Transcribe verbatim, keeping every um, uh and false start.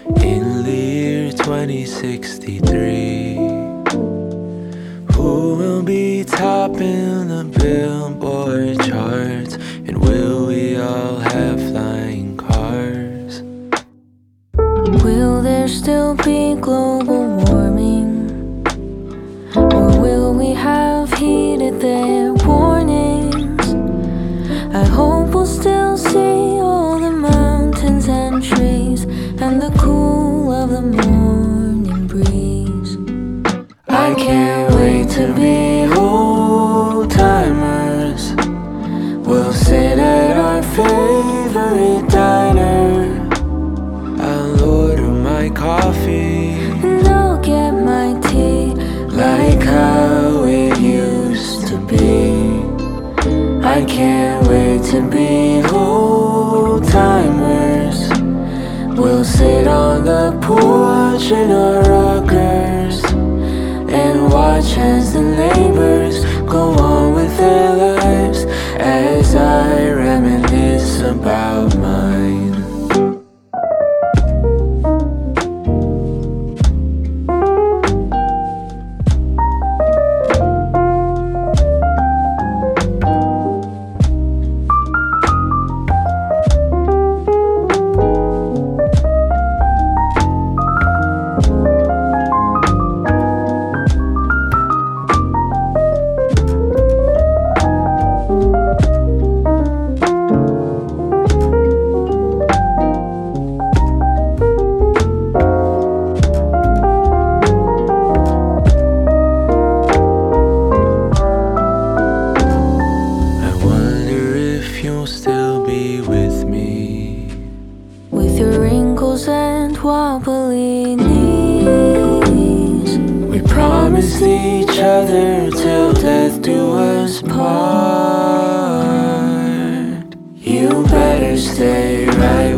In the year twenty sixty-three, who will be topping the Billboard charts? And will we all have flying cars? Will there still be global warming? Or will we have heeded their warnings? I hope we'll still see all the mountains and trees and the cool of the morning breeze. I can't wait to be old timers. We'll sit at our favorite diner. I'll order my coffee And I'll get my tea like how it used to be. I can't wait to be old timers. We'll sit on the porch in our rockers and watch as the neighbors go on with their lives as I reminisce about mine. Still be with me, with your wrinkles and wobbly knees. we promised each other till death do us part. You better stay right